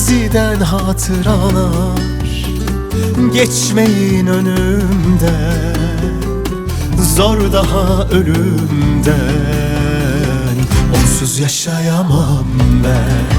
Maziden hatıralar geçmeyin önümden, zor daha ölümden, onsuz yaşayamam ben.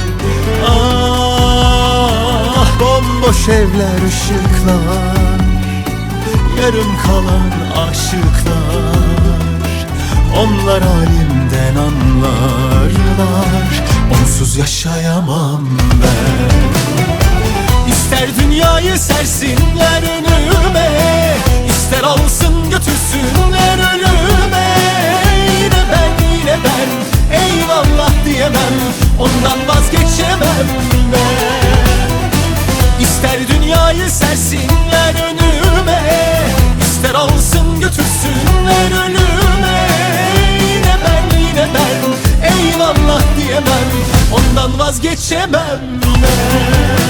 Ah, bomboş evler, ışıklar, yarım kalan aşıklar, onlar halimden anlarlar, onsuz yaşayamam ben. İster dünyayı sersinler önüme, ister alsın götürsünler ölüme. Yine ben eyvallah diyemem, ondan vazgeçemem ben. İster dünyayı sersinler önüme, ister alsın götürsünler ölüme. Yine ben eyvallah diyemem, ondan vazgeçemem ben.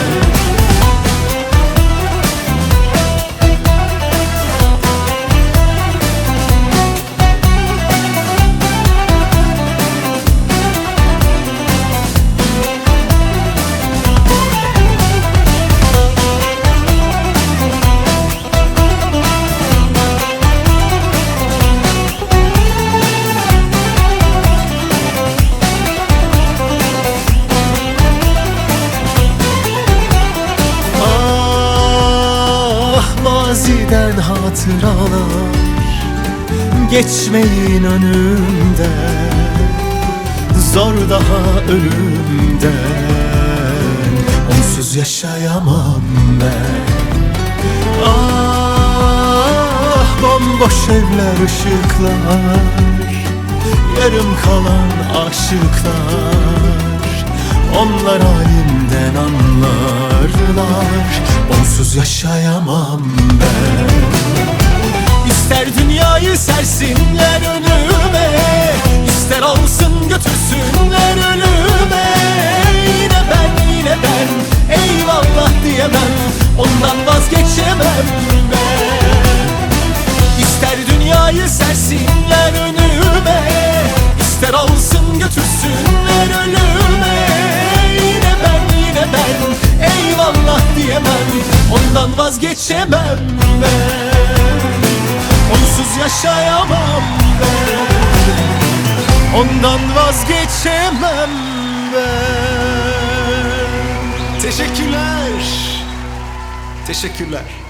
Maziden hatıralar geçmeyin önümden, zor daha ölümden, onsuz yaşayamam ben. Ah, bomboş evler, ışıklar, yarım kalan aşıklar, onlar halimden anlarlar, onsuz yaşayamam ben. İster dünyayı sersinler önüme, ister alsın götürsünler ölüme. Yine ben eyvallah diyemem, ondan vazgeçemem ben. İster dünyayı sersinler önüme, ister alsın götürsünler ölüme. Yine ben eyvallah diyemem, ondan vazgeçemem ben. Onsuz yaşayamam ben, ondan vazgeçemem ben. Teşekkürler.